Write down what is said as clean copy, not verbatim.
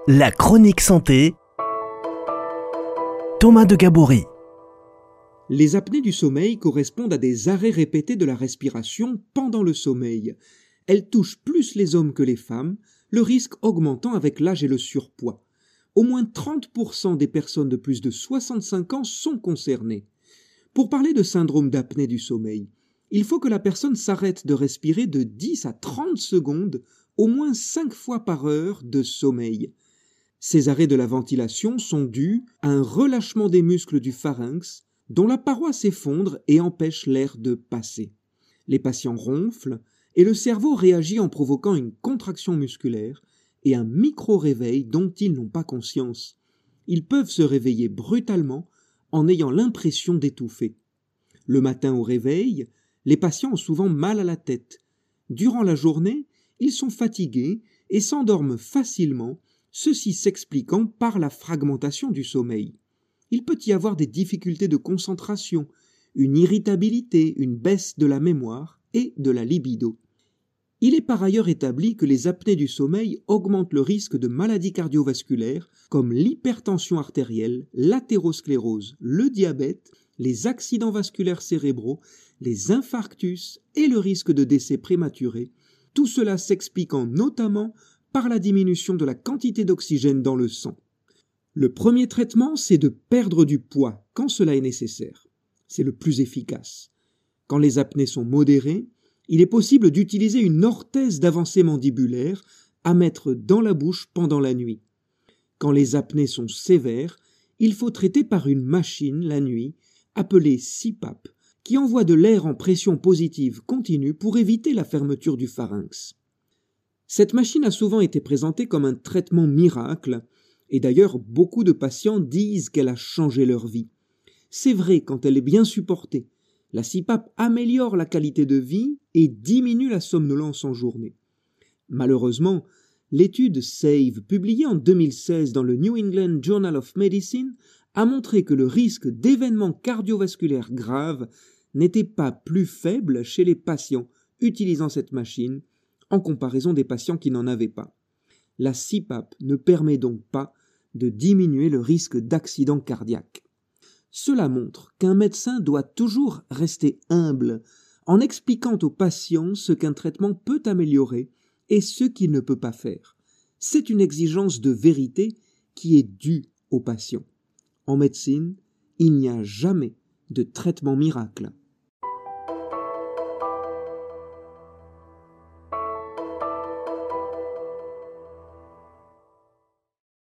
La chronique santé, Thomas de Gabory. Les apnées du sommeil correspondent à des arrêts répétés de la respiration pendant le sommeil. Elles touchent plus les hommes que les femmes, le risque augmentant avec l'âge et le surpoids. Au moins 30% des personnes de plus de 65 ans sont concernées. Pour parler de syndrome d'apnée du sommeil, il faut que la personne s'arrête de respirer de 10 à 30 secondes, au moins 5 fois par heure de sommeil. Ces arrêts de la ventilation sont dus à un relâchement des muscles du pharynx, dont la paroi s'effondre et empêche l'air de passer. Les patients ronflent et le cerveau réagit en provoquant une contraction musculaire et un micro-réveil dont ils n'ont pas conscience. Ils peuvent se réveiller brutalement en ayant l'impression d'étouffer. Le matin au réveil, les patients ont souvent mal à la tête. Durant la journée, ils sont fatigués et s'endorment facilement, ceci s'expliquant par la fragmentation du sommeil. Il peut y avoir des difficultés de concentration, une irritabilité, une baisse de la mémoire et de la libido. Il est par ailleurs établi que les apnées du sommeil augmentent le risque de maladies cardiovasculaires comme l'hypertension artérielle, l'athérosclérose, le diabète, les accidents vasculaires cérébraux, les infarctus et le risque de décès prématuré, tout cela s'expliquant notamment par la diminution de la quantité d'oxygène dans le sang. Le premier traitement, c'est de perdre du poids quand cela est nécessaire. C'est le plus efficace. Quand les apnées sont modérées, il est possible d'utiliser une orthèse d'avancée mandibulaire à mettre dans la bouche pendant la nuit. Quand les apnées sont sévères, il faut traiter par une machine la nuit, appelée CPAP, qui envoie de l'air en pression positive continue pour éviter la fermeture du pharynx. Cette machine a souvent été présentée comme un traitement miracle, et d'ailleurs beaucoup de patients disent qu'elle a changé leur vie. C'est vrai quand elle est bien supportée. La CPAP améliore la qualité de vie et diminue la somnolence en journée. Malheureusement, l'étude SAVE, publiée en 2016 dans le New England Journal of Medicine, a montré que le risque d'événements cardiovasculaires graves n'était pas plus faible chez les patients utilisant cette machine en comparaison des patients qui n'en avaient pas. La CPAP ne permet donc pas de diminuer le risque d'accident cardiaque. Cela montre qu'un médecin doit toujours rester humble en expliquant aux patients ce qu'un traitement peut améliorer et ce qu'il ne peut pas faire. C'est une exigence de vérité qui est due aux patients. En médecine, il n'y a jamais de traitement miracle.